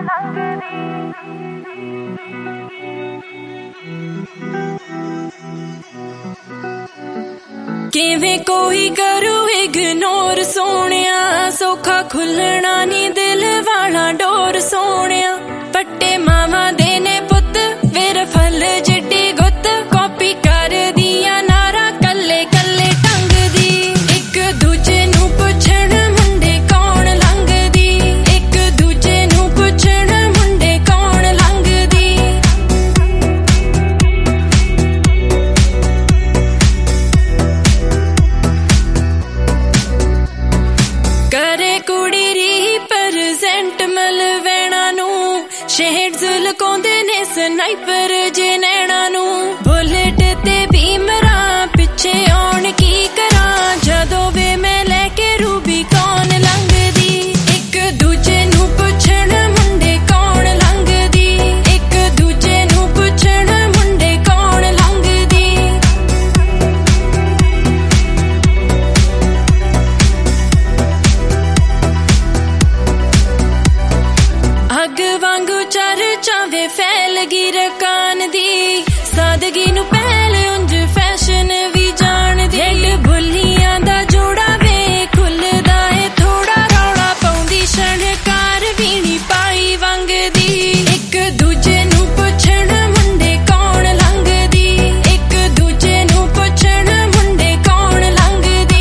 किवें कोई करू इग्नोर सोनिया, सौखा खुलना नी दिल वाला डोर सोनिया। पट्टे मामा देने पुत फिर फल जिड्डी गुत, कॉपी कर दिया नारा कल्ले कल्ले टंग दी। एक दूजे नू पुछण मुंडे कौन लंघदी, एक दूजे नू पुछण मुंडे कौन लंघदी। करे कुड़ी रिप्रेजेंट मलवैणा नू, शेड्स लुकाउंदे ने स्नाइपर जे नैणा नू। बुलेट ते भीमरा पिछे आउण की करा, जदों वे मैं लैके रूबी कौन लंघदी। एक दूजे नू पुछण मुंडे कौन लंघदी, एक दूजे नू पुछण मुंडे कौन लंघदी। अग वांगू चर्चा वे फैल गी रकान दी, सादगी नू पहल उंज फैशन भी जान दी। रेड बुलियां दा जोड़ा वे खुलदा है थोड़ा, रौला पाउंदी शणकार भी नी पाई वंगदी। एक दूजे नू पुछण मुंडे कौन लंघदी, एक दूजे नू पुछण मुंडे कौन लंघदी।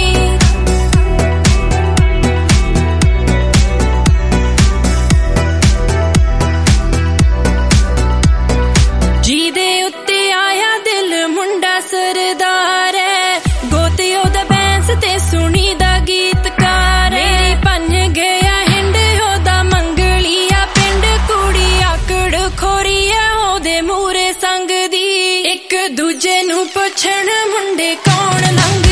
जीदे उत्ते आया दिल मुंडा सरदार है, गोते ओदा बैंस ते सुनी दा गीतकार है। मेरी भन गया हिंड ओदा मंगलिया पिंड, कुड़ी आकड़ खोरी है ओदे मूरे संग दी। एक दूजे नू पुछण मुंडे कौन लंघ